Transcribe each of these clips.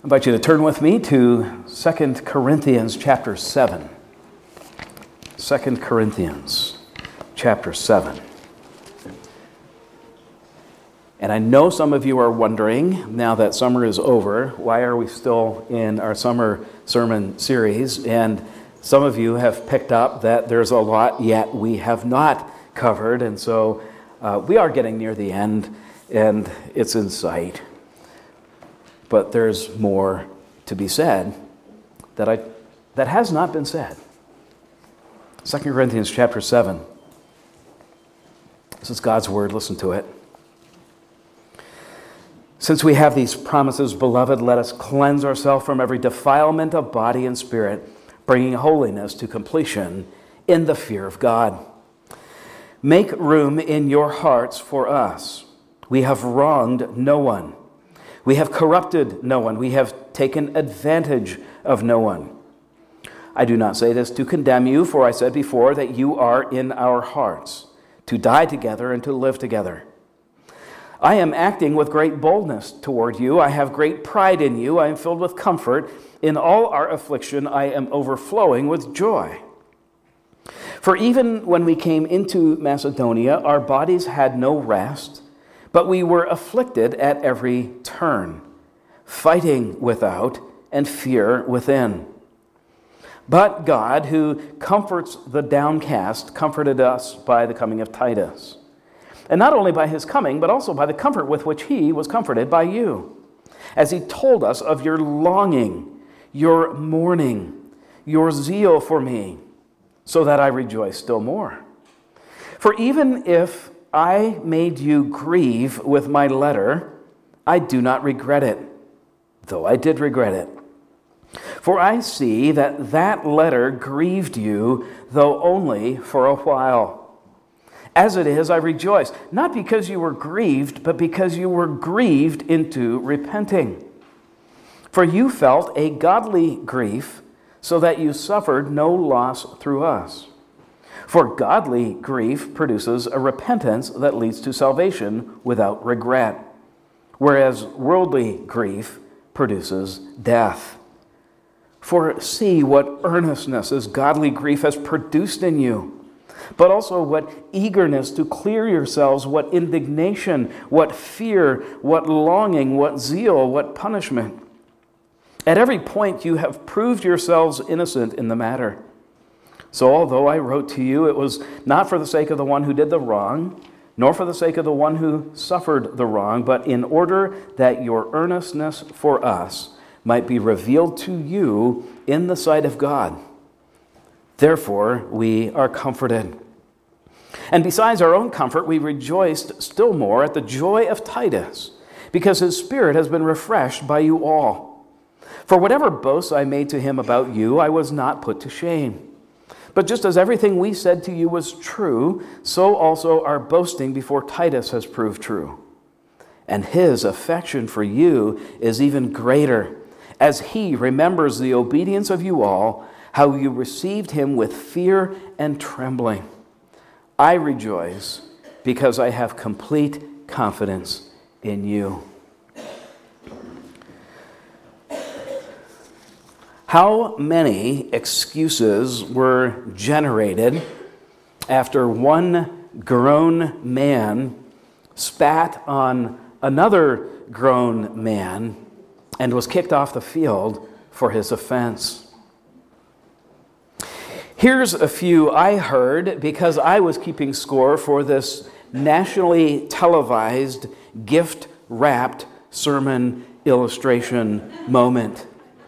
I invite you to turn with me to 2 Corinthians chapter 7. 2 Corinthians chapter 7. And I know some of you are wondering, now that summer is over, why are we still in our summer sermon series? And some of you have picked up that there's a lot yet we have not covered. And so we are getting near the end, and it's in sight. But there's more to be said that has not been said. 2 Corinthians chapter 7. This is God's word. Listen to it. Since we have these promises, beloved, let us cleanse ourselves from every defilement of body and spirit, bringing holiness to completion in the fear of God. Make room in your hearts for us. We have wronged no one. We have corrupted no one. We have taken advantage of no one. I do not say this to condemn you, for I said before that you are in our hearts, to die together and to live together. I am acting with great boldness toward you. I have great pride in you. I am filled with comfort. In all our affliction, I am overflowing with joy. For even when we came into Macedonia, our bodies had no rest, but we were afflicted at every turn, fighting without and fear within. But God, who comforts the downcast, comforted us by the coming of Titus. And not only by his coming, but also by the comfort with which he was comforted by you, as he told us of your longing, your mourning, your zeal for me, so that I rejoice still more. For even if I made you grieve with my letter, I do not regret it, though I did regret it. For I see that that letter grieved you, though only for a while. As it is, I rejoice, not because you were grieved, but because you were grieved into repenting. For you felt a godly grief, so that you suffered no loss through us. For godly grief produces a repentance that leads to salvation without regret, whereas worldly grief produces death. For see what earnestness this godly grief has produced in you, but also what eagerness to clear yourselves, what indignation, what fear, what longing, what zeal, what punishment. At every point you have proved yourselves innocent in the matter. So although I wrote to you, it was not for the sake of the one who did the wrong, nor for the sake of the one who suffered the wrong, but in order that your earnestness for us might be revealed to you in the sight of God. Therefore, we are comforted. And besides our own comfort, we rejoiced still more at the joy of Titus, because his spirit has been refreshed by you all. For whatever boasts I made to him about you, I was not put to shame. But just as everything we said to you was true, so also our boasting before Titus has proved true. And his affection for you is even greater, as he remembers the obedience of you all, how you received him with fear and trembling. I rejoice because I have complete confidence in you. How many excuses were generated after one grown man spat on another grown man and was kicked off the field for his offense? Here's a few I heard because I was keeping score for this nationally televised, gift-wrapped sermon illustration moment.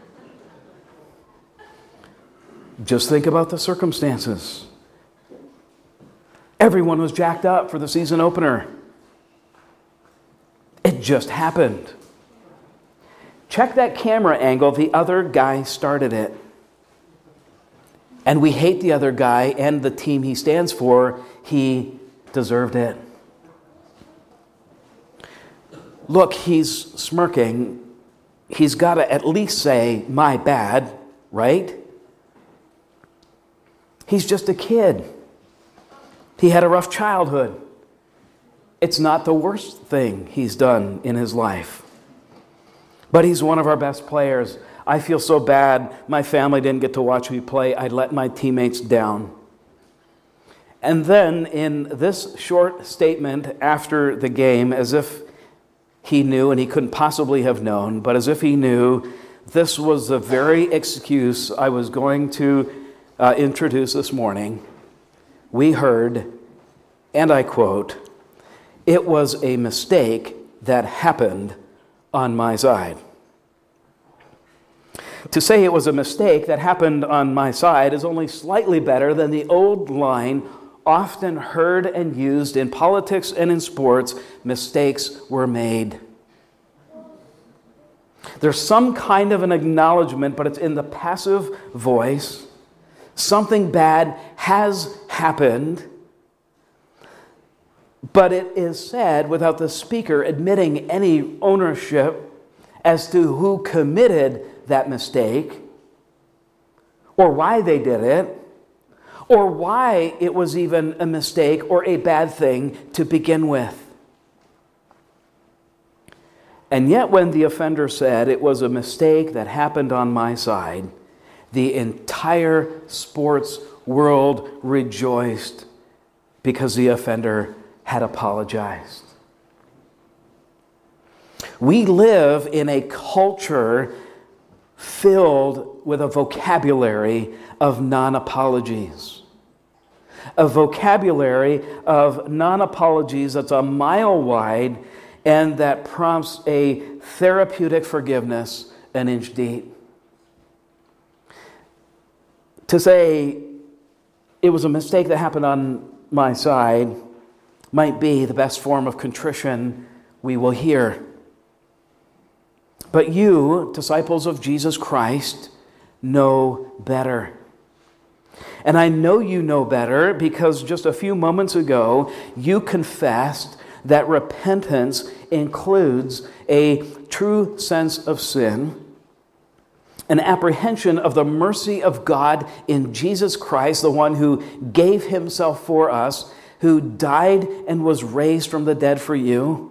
Just think about the circumstances. Everyone was jacked up for the season opener. It just happened. Check that camera angle. The other guy started it. And we hate the other guy and the team he stands for. He deserved it. Look, he's smirking. He's got to at least say, my bad, right? He's just a kid. He had a rough childhood. It's not the worst thing he's done in his life. But he's one of our best players. I feel so bad my family didn't get to watch me play. I let my teammates down. And then in this short statement after the game, as if he knew, and he couldn't possibly have known, but as if he knew, this was the very excuse I was going to introduce this morning. We heard, and I quote, "It was a mistake that happened on my side." To say it was a mistake that happened on my side is only slightly better than the old line often heard and used in politics and in sports: mistakes were made. There's some kind of an acknowledgement, but it's in the passive voice. Something bad has happened, but it is said without the speaker admitting any ownership as to who committed that mistake, or why they did it, or why it was even a mistake or a bad thing to begin with. And yet when the offender said, "It was a mistake that happened on my side," the entire sports world rejoiced because the offender had apologized. We live in a culture filled with a vocabulary of non-apologies. A vocabulary of non-apologies that's a mile wide and that prompts a therapeutic forgiveness an inch deep. To say it was a mistake that happened on my side might be the best form of contrition we will hear. But you, disciples of Jesus Christ, know better. And I know you know better because just a few moments ago, you confessed that repentance includes a true sense of sin, an apprehension of the mercy of God in Jesus Christ, the one who gave himself for us, who died and was raised from the dead for you.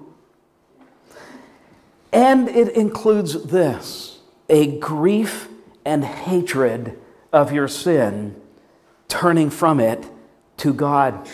And it includes this, a grief and hatred of your sin, turning from it to God.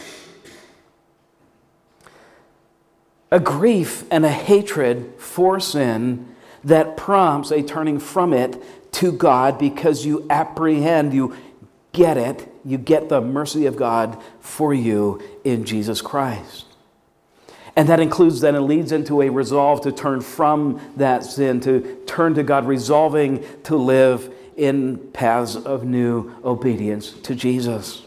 A grief and a hatred for sin that prompts a turning from it to God because you apprehend, you get it, you get the mercy of God for you in Jesus Christ. And that includes then, it leads into a resolve to turn from that sin, to turn to God, resolving to live in paths of new obedience to Jesus.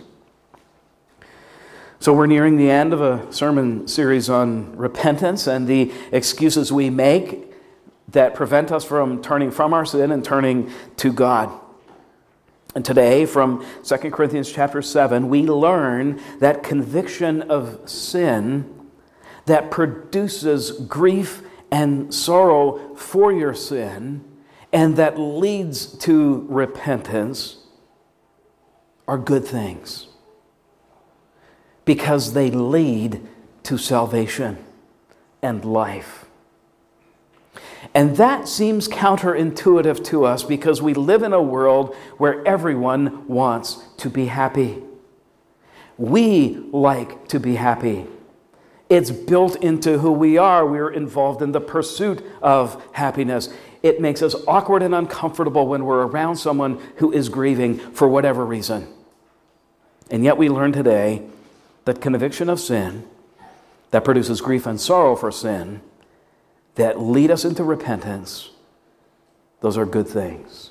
So we're nearing the end of a sermon series on repentance and the excuses we make that prevent us from turning from our sin and turning to God. And today, from 2 Corinthians chapter 7, we learn that conviction of sin that produces grief and sorrow for your sin and that leads to repentance are good things because they lead to salvation and life. And that seems counterintuitive to us because we live in a world where everyone wants to be happy. We like to be happy. It's built into who we are. We're involved in the pursuit of happiness. It makes us awkward and uncomfortable when we're around someone who is grieving for whatever reason. And yet we learn today that conviction of sin that produces grief and sorrow for sin that lead us into repentance, those are good things.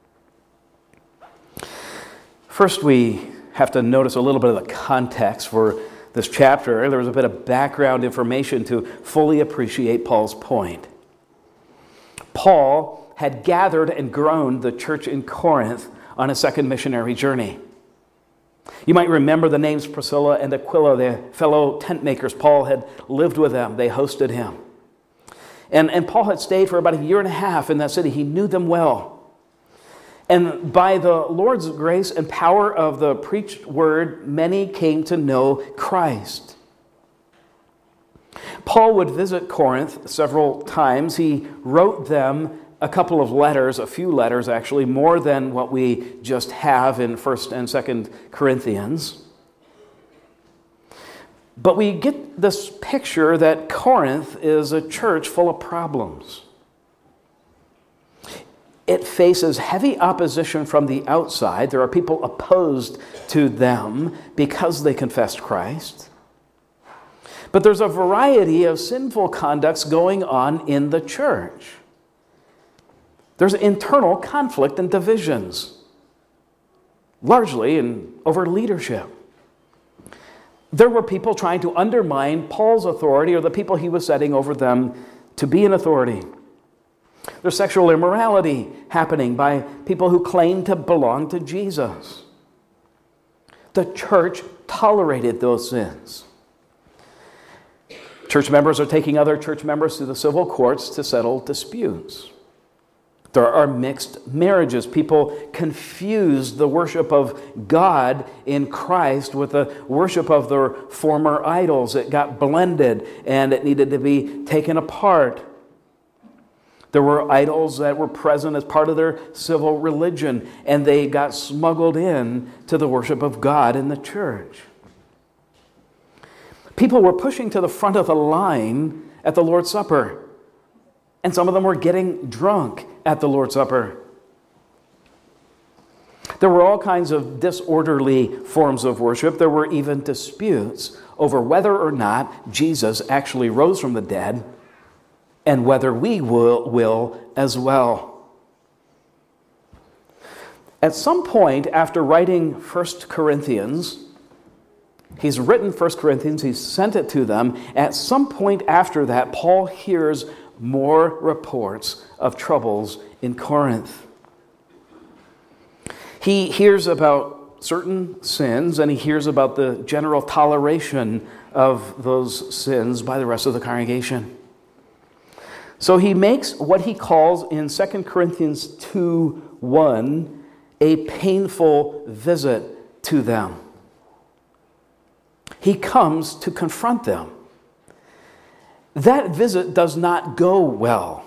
First, we have to notice a little bit of the context for this chapter. There was a bit of background information to fully appreciate Paul's point. Paul had gathered and grown the church in Corinth on a second missionary journey. You might remember the names Priscilla and Aquila, the fellow tent makers. Paul had lived with them. They hosted him. And Paul had stayed for about a year and a half in that city. He knew them well. And by the Lord's grace and power of the preached word, many came to know Christ. Paul would visit Corinth several times. He wrote them a couple of letters, a few letters actually, more than what we just have in 1st and 2nd Corinthians. But we get this picture that Corinth is a church full of problems. It faces heavy opposition from the outside. There are people opposed to them because they confessed Christ. But there's a variety of sinful conducts going on in the church. There's internal conflict and divisions, largely over leadership. There were people trying to undermine Paul's authority or the people he was setting over them to be in authority. There's sexual immorality happening by people who claim to belong to Jesus. The church tolerated those sins. Church members are taking other church members to the civil courts to settle disputes. There are mixed marriages. People confuse the worship of God in Christ with the worship of their former idols. It got blended and it needed to be taken apart. There were idols that were present as part of their civil religion, and they got smuggled in to the worship of God in the church. People were pushing to the front of the line at the Lord's Supper, and some of them were getting drunk at the Lord's Supper. There were all kinds of disorderly forms of worship. There were even disputes over whether or not Jesus actually rose from the dead, and whether we will as well. At some point after writing 1 Corinthians, he's written 1 Corinthians, he's sent it to them. At some point after that, Paul hears more reports of troubles in Corinth. He hears about certain sins, and he hears about the general toleration of those sins by the rest of the congregation. So he makes what he calls in 2 Corinthians 2:1 a painful visit to them. He comes to confront them. That visit does not go well.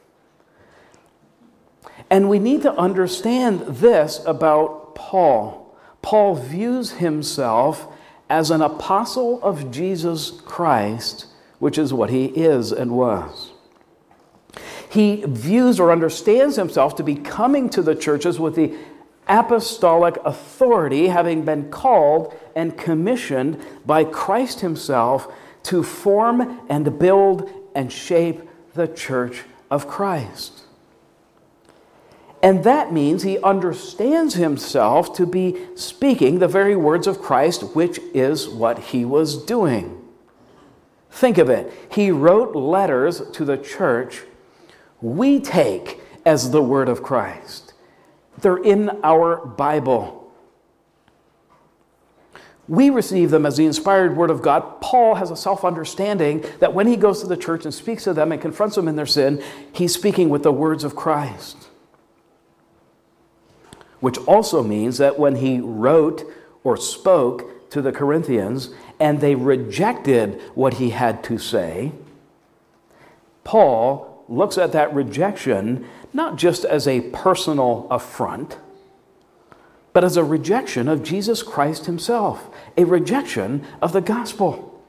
And we need to understand this about Paul. Paul views himself as an apostle of Jesus Christ, which is what he is and was. He views or understands himself to be coming to the churches with the apostolic authority, having been called and commissioned by Christ himself to form and build and shape the church of Christ. And that means he understands himself to be speaking the very words of Christ, which is what he was doing. Think of it. He wrote letters to the church we take as the word of Christ. They're in our Bible. We receive them as the inspired word of God. Paul has a self-understanding that when he goes to the church and speaks to them and confronts them in their sin, he's speaking with the words of Christ. Which also means that when he wrote or spoke to the Corinthians and they rejected what he had to say, Paul looks at that rejection not just as a personal affront, but as a rejection of Jesus Christ himself, a rejection of the gospel.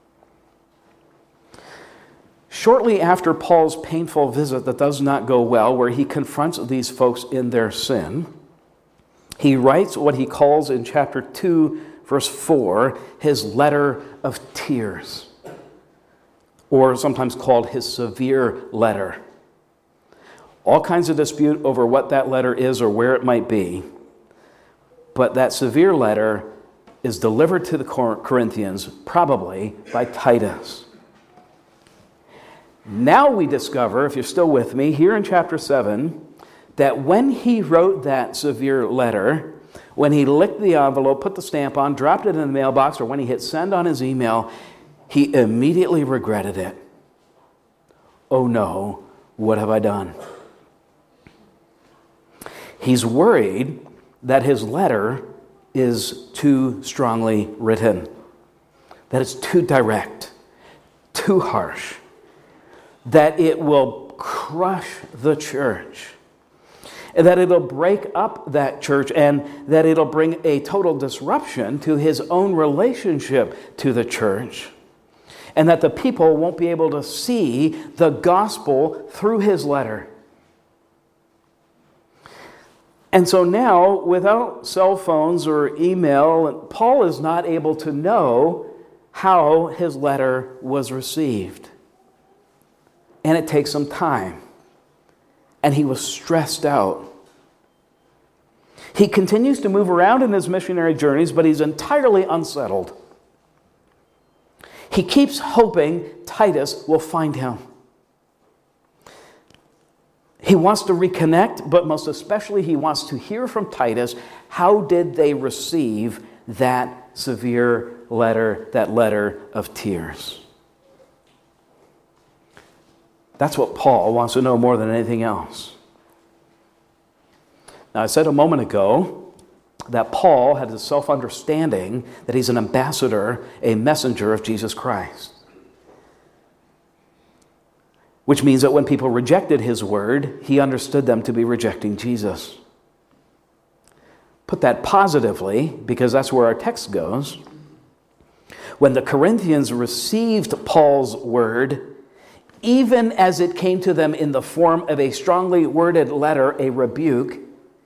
Shortly after Paul's painful visit that does not go well, where he confronts these folks in their sin, he writes what he calls in chapter 2, verse 4, his letter of tears, or sometimes called his severe letter. All kinds of dispute over what that letter is or where it might be. But that severe letter is delivered to the Corinthians, probably by Titus. Now we discover, if you're still with me, here in chapter 7, that when he wrote that severe letter, when he licked the envelope, put the stamp on, dropped it in the mailbox, or when he hit send on his email, he immediately regretted it. Oh no, what have I done? He's worried that his letter is too strongly written, that it's too direct, too harsh, that it will crush the church, and that it'll break up that church, and that it'll bring a total disruption to his own relationship to the church, and that the people won't be able to see the gospel through his letter. And so now, without cell phones or email, Paul is not able to know how his letter was received. And it takes some time. And he was stressed out. He continues to move around in his missionary journeys, but he's entirely unsettled. He keeps hoping Titus will find him. He wants to reconnect, but most especially he wants to hear from Titus, how did they receive that severe letter, that letter of tears? That's what Paul wants to know more than anything else. Now, I said a moment ago that Paul had a self-understanding that he's an ambassador, a messenger of Jesus Christ. Which means that when people rejected his word, he understood them to be rejecting Jesus. Put that positively, because that's where our text goes. When the Corinthians received Paul's word, even as it came to them in the form of a strongly worded letter, a rebuke,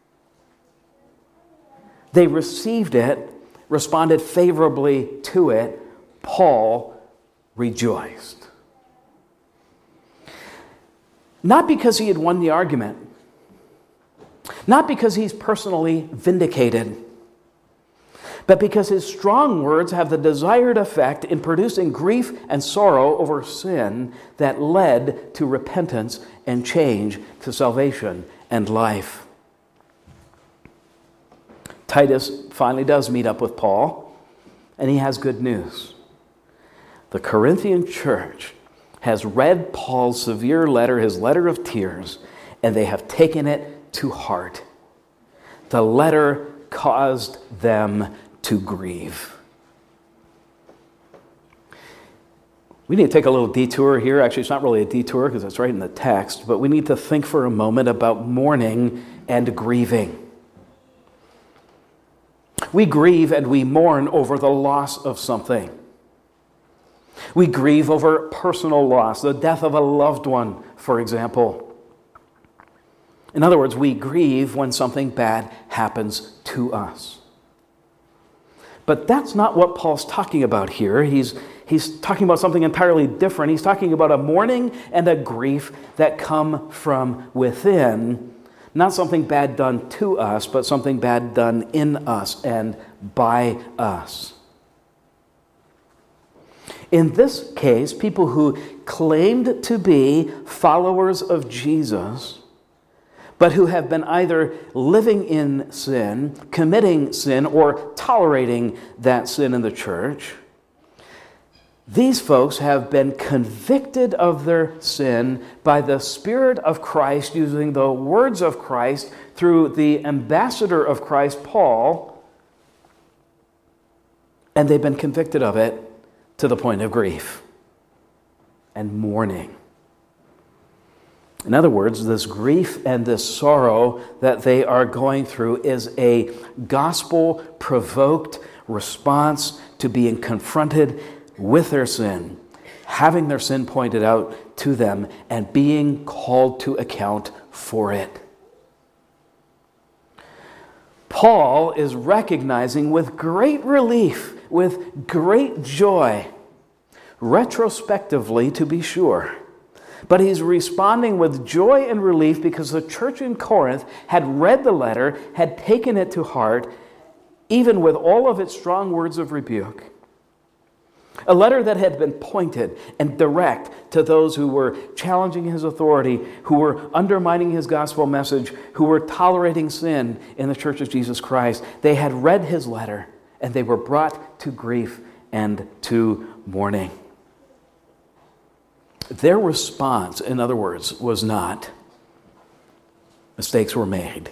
they received it, responded favorably to it. Paul rejoiced. Not because he had won the argument, not because he's personally vindicated, but because his strong words have the desired effect in producing grief and sorrow over sin that led to repentance and change, to salvation and life. Titus finally does meet up with Paul, and he has good news. The Corinthian church has read Paul's severe letter, his letter of tears, and they have taken it to heart. The letter caused them to grieve. We need to take a little detour here. Actually, it's not really a detour because it's right in the text, but we need to think for a moment about mourning and grieving. We grieve and we mourn over the loss of something. We grieve over personal loss, the death of a loved one, for example. In other words, we grieve when something bad happens to us. But that's not what Paul's talking about here. He's talking about something entirely different. He's talking about a mourning and a grief that come from within. Not something bad done to us, but something bad done in us and by us. In this case, people who claimed to be followers of Jesus, but who have been either living in sin, committing sin, or tolerating that sin in the church, these folks have been convicted of their sin by the Spirit of Christ, using the words of Christ through the ambassador of Christ, Paul, and they've been convicted of it to the point of grief and mourning. In other words, this grief and this sorrow that they are going through is a gospel-provoked response to being confronted with their sin, having their sin pointed out to them, and being called to account for it. Paul is recognizing with great relief, with great joy, retrospectively to be sure, but he's responding with joy and relief because the church in Corinth had read the letter, had taken it to heart, even with all of its strong words of rebuke. A letter that had been pointed and direct to those who were challenging his authority, who were undermining his gospel message, who were tolerating sin in the Church of Jesus Christ. They had read his letter, and they were brought to grief and to mourning. Their response, in other words, was not, mistakes were made.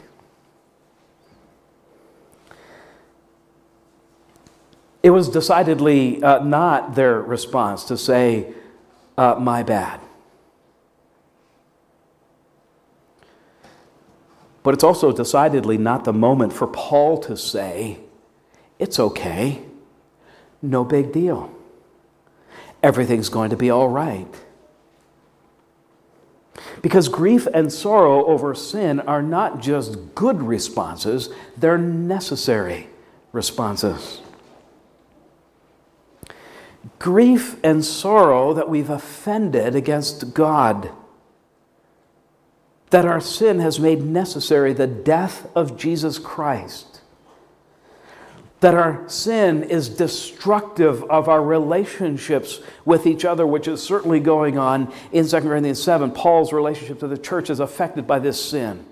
It was decidedly not their response to say, my bad. But it's also decidedly not the moment for Paul to say, it's okay, no big deal. Everything's going to be all right. Because grief and sorrow over sin are not just good responses, they're necessary responses. Grief and sorrow that we've offended against God, that our sin has made necessary the death of Jesus Christ, that our sin is destructive of our relationships with each other, which is certainly going on in 2 Corinthians 7. Paul's relationship to the church is affected by this sin.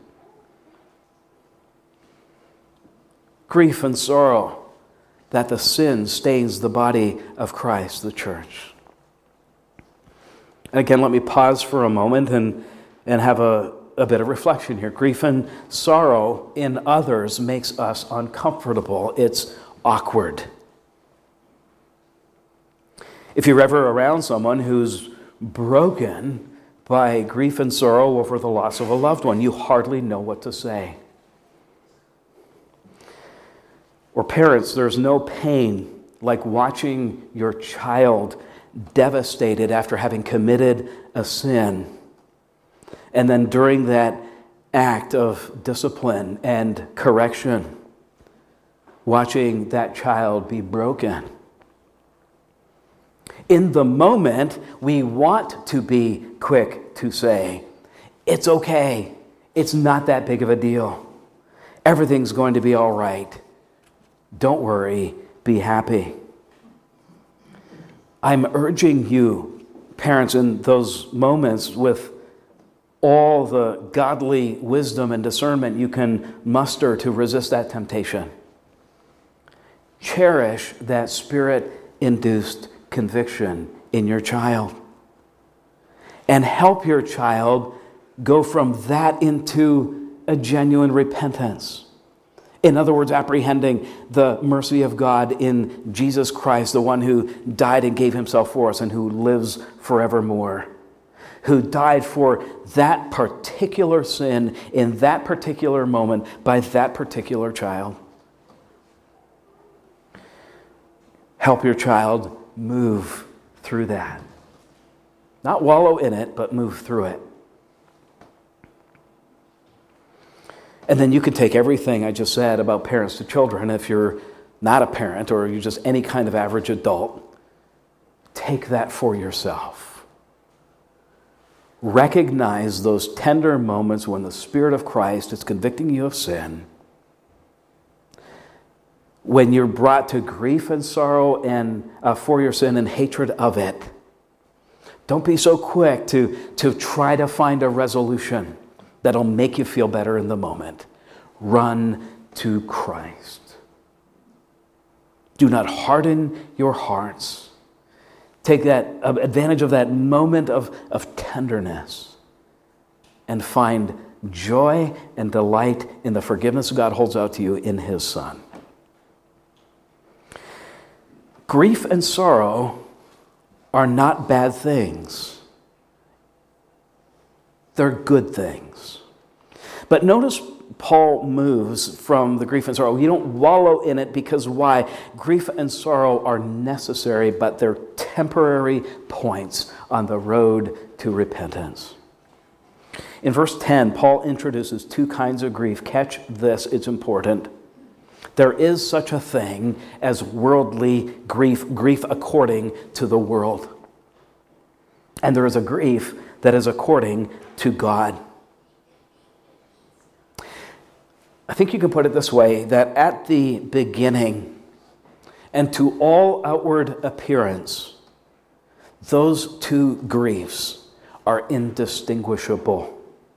Grief and sorrow that the sin stains the body of Christ, the church. And again, let me pause for a moment and have a bit of reflection here. Grief and sorrow in others makes us uncomfortable. It's awkward. If you're ever around someone who's broken by grief and sorrow over the loss of a loved one, you hardly know what to say. Or parents, there's no pain like watching your child devastated after having committed a sin. And then during that act of discipline and correction, watching that child be broken. In the moment, we want to be quick to say, it's okay. It's not that big of a deal. Everything's going to be all right. Don't worry. Be happy. I'm urging you, parents, in those moments with all the godly wisdom and discernment you can muster to resist that temptation. Cherish that Spirit-induced conviction in your child. And help your child go from that into a genuine repentance. In other words, apprehending the mercy of God in Jesus Christ, the one who died and gave himself for us and who lives forevermore. Who died for that particular sin in that particular moment by that particular child. Help your child move through that. Not wallow in it, but move through it. And then you can take everything I just said about parents to children. If you're not a parent or you're just any kind of average adult, take that for yourself. Recognize those tender moments when the Spirit of Christ is convicting you of sin. When you're brought to grief and sorrow and for your sin and hatred of it. Don't be so quick to try to find a resolution that'll make you feel better in the moment. Run to Christ. Do not harden your hearts. Take that advantage of that moment of tenderness and find joy and delight in the forgiveness God holds out to you in His Son. Grief and sorrow are not bad things. They're good things. But notice Paul moves from the grief and sorrow. You don't wallow in it because why? Grief and sorrow are necessary, but they're temporary points on the road to repentance. In verse 10, Paul introduces two kinds of grief. Catch this, it's important. There is such a thing as worldly grief, grief according to the world. And there is a grief that is according to God. I think you can put it this way, that at the beginning and to all outward appearance, those two griefs are indistinguishable.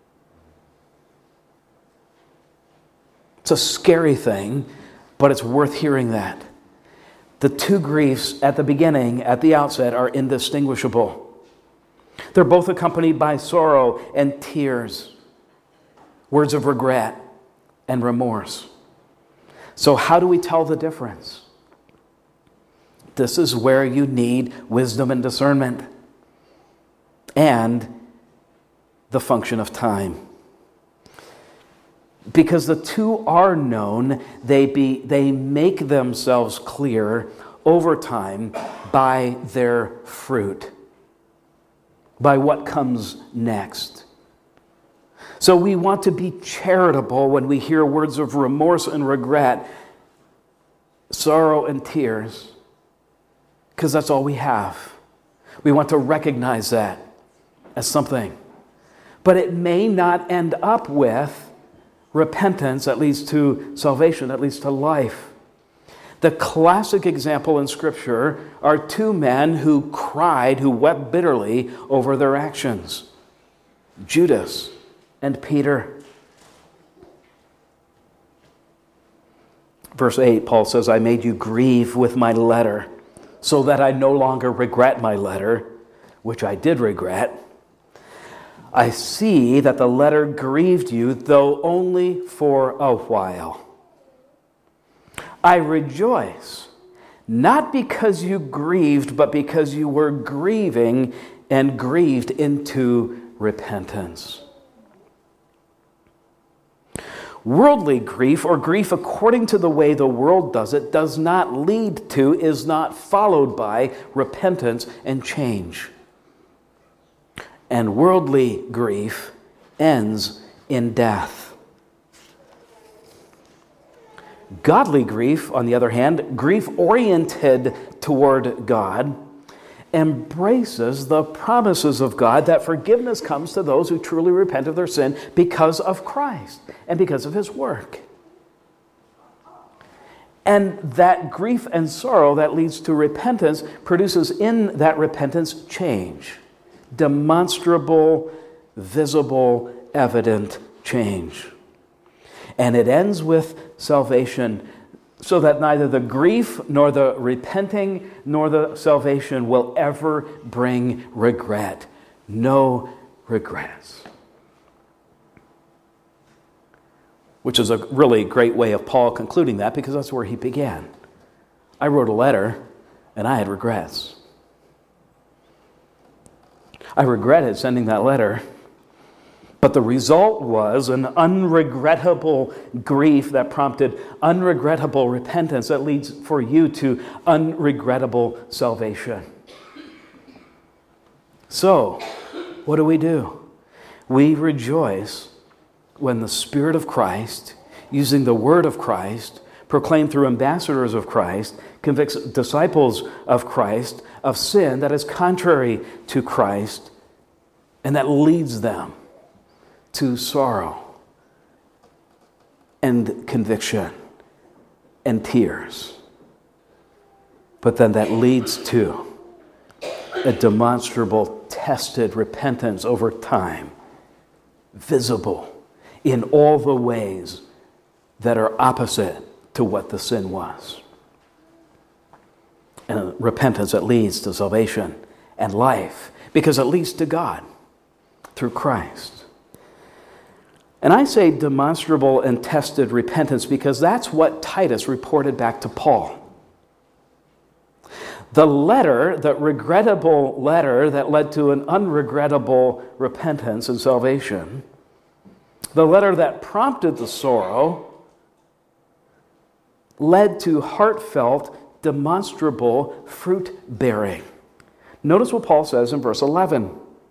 It's a scary thing, but it's worth hearing that. The two griefs at the beginning, at the outset, are indistinguishable. They're both accompanied by sorrow and tears, words of regret and remorse. So how do we tell the difference? This is where you need wisdom and discernment and the function of time. Because the two are known, they make themselves clear over time by their fruit, by what comes next. So we want to be charitable when we hear words of remorse and regret, sorrow and tears, because that's all we have. We want to recognize that as something. But it may not end up with repentance that leads to salvation, that leads to life. The classic example in Scripture are two men who cried, who wept bitterly over their actions. Judas and Peter. Verse 8, Paul says, I made you grieve with my letter, so that I no longer regret my letter, which I did regret. I see that the letter grieved you, though only for a while. I rejoice, not because you grieved, but because you were grieving and grieved into repentance. Worldly grief, or grief according to the way the world does it, does not lead to, is not followed by repentance and change. And worldly grief ends in death. Godly grief, on the other hand, grief oriented toward God, embraces the promises of God that forgiveness comes to those who truly repent of their sin because of Christ and because of His work. And that grief and sorrow that leads to repentance produces in that repentance change. Demonstrable, visible, evident change. And it ends with salvation, so that neither the grief nor the repenting nor the salvation will ever bring regret. No regrets. Which is a really great way of Paul concluding that, because that's where he began. I wrote a letter and I had regrets. I regretted sending that letter, but the result was an unregrettable grief that prompted unregrettable repentance that leads for you to unregrettable salvation. So, what do? We rejoice when the Spirit of Christ, using the Word of Christ, proclaimed through ambassadors of Christ, convicts disciples of Christ of sin that is contrary to Christ, and that leads them to sorrow and conviction and tears. But then that leads to a demonstrable, tested repentance over time, visible in all the ways that are opposite to what the sin was. And a repentance that leads to salvation and life, because it leads to God through Christ. And I say demonstrable and tested repentance because that's what Titus reported back to Paul. The letter, the regrettable letter that led to an unregrettable repentance and salvation, the letter that prompted the sorrow, led to heartfelt, demonstrable fruit bearing. Notice what Paul says in verse 11.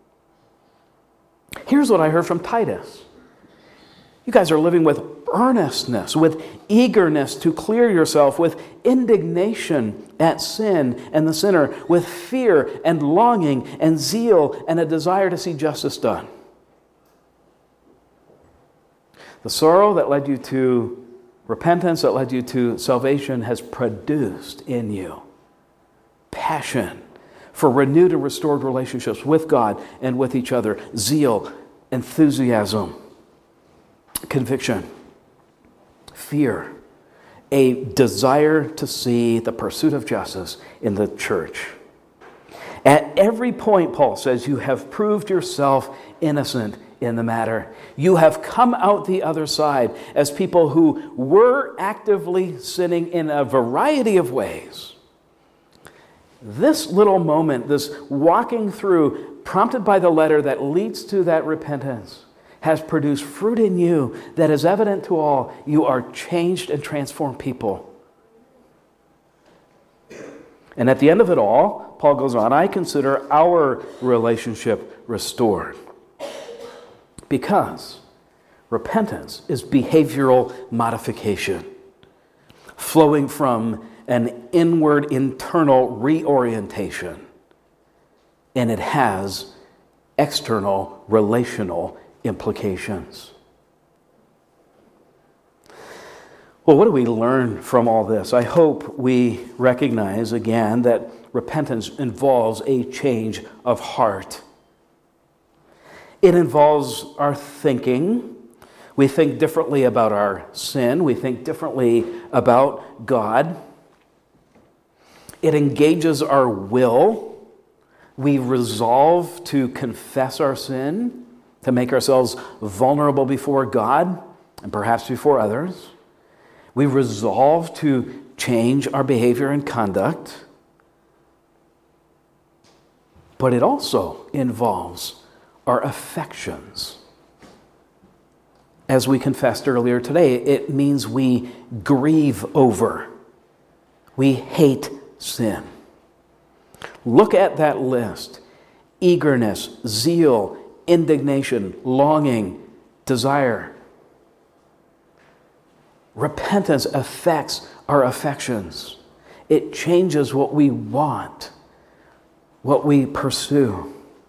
Here's what I heard from Titus. You guys are living with earnestness, with eagerness to clear yourself, with indignation at sin and the sinner, with fear and longing and zeal and a desire to see justice done. The sorrow that led you to repentance, that led you to salvation, has produced in you passion for renewed and restored relationships with God and with each other, zeal, enthusiasm, conviction, fear, a desire to see the pursuit of justice in the church. At every point, Paul says, you have proved yourself innocent in the matter. You have come out the other side as people who were actively sinning in a variety of ways. This little moment, this walking through, prompted by the letter that leads to that repentance, has produced fruit in you that is evident to all. You are changed and transformed people. And at the end of it all, Paul goes on, I consider our relationship restored. Because repentance is behavioral modification, flowing from an inward, internal reorientation. And it has external, relational implications. Well, what do we learn from all this? I hope we recognize again that repentance involves a change of heart. It involves our thinking. We think differently about our sin. We think differently about God. It engages our will. We resolve to confess our sin, to make ourselves vulnerable before God and perhaps before others. We resolve to change our behavior and conduct. But it also involves our affections. As we confessed earlier today, it means we grieve over. We hate sin. Look at that list. Eagerness, zeal, indignation, longing, desire. Repentance affects our affections. It changes what we want, what we pursue.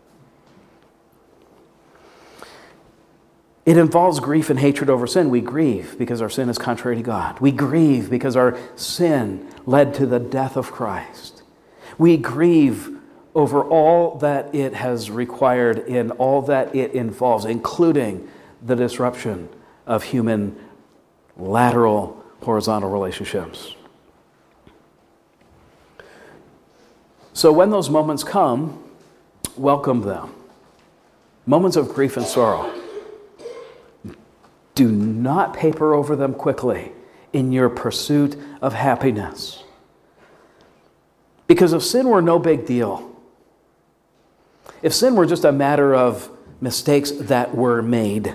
It involves grief and hatred over sin. We grieve because our sin is contrary to God. We grieve because our sin led to the death of Christ. We grieve over all that it has required in all that it involves, including the disruption of human lateral, horizontal relationships. So when those moments come, welcome them. Moments of grief and sorrow. Do not paper over them quickly in your pursuit of happiness. Because if sin were no big deal, if sin were just a matter of mistakes that were made,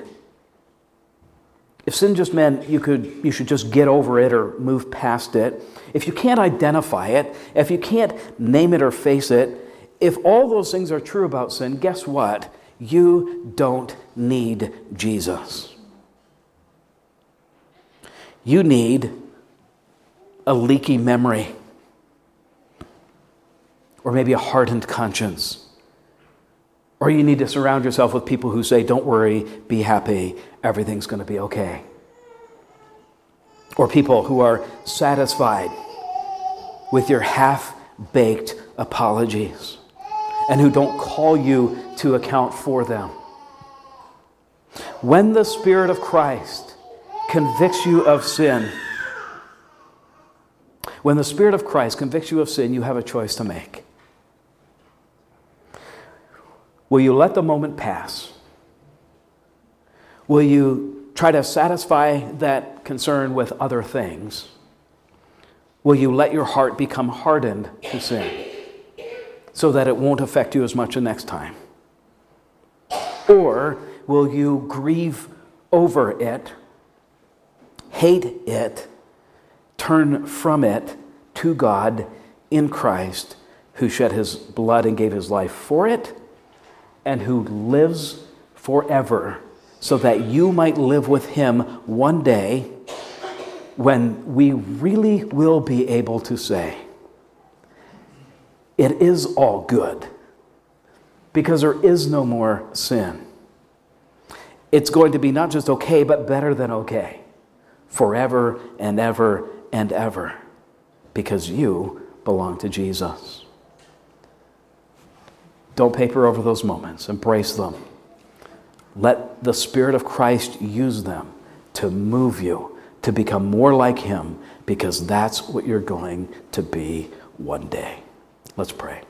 if sin just meant you should just get over it or move past it, if you can't identify it, if you can't name it or face it, if all those things are true about sin, guess what? You don't need Jesus. You need a leaky memory, or maybe a hardened conscience. Or you need to surround yourself with people who say, don't worry, be happy, everything's going to be okay. Or people who are satisfied with your half-baked apologies and who don't call you to account for them. When the Spirit of Christ convicts you of sin, when the Spirit of Christ convicts you of sin, you have a choice to make. Will you let the moment pass? Will you try to satisfy that concern with other things? Will you let your heart become hardened to sin so that it won't affect you as much the next time? Or will you grieve over it, hate it, turn from it to God in Christ, who shed his blood and gave his life for it, and who lives forever, so that you might live with him one day when we really will be able to say, it is all good, because there is no more sin. It's going to be not just okay, but better than okay, forever and ever and ever, because you belong to Jesus. Don't paper over those moments. Embrace them. Let the Spirit of Christ use them to move you to become more like him, because that's what you're going to be one day. Let's pray.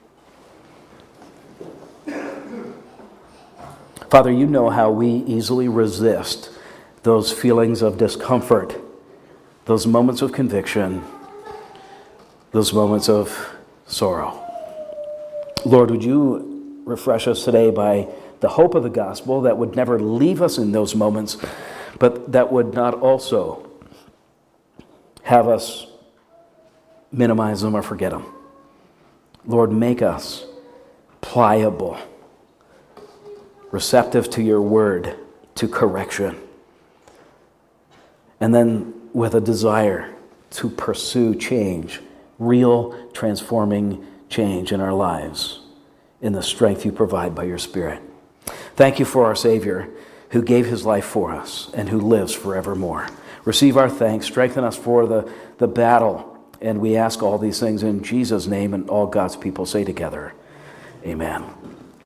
Father, you know how we easily resist those feelings of discomfort, those moments of conviction, those moments of sorrow. Lord, would you refresh us today by the hope of the gospel that would never leave us in those moments, but that would not also have us minimize them or forget them. Lord, make us pliable, receptive to your word, to correction, and then with a desire to pursue change, real transforming change in our lives, in the strength you provide by your Spirit. Thank you for our Savior who gave his life for us and who lives forevermore. Receive our thanks, strengthen us for the battle, and we ask all these things in Jesus' name, and all God's people say together, amen.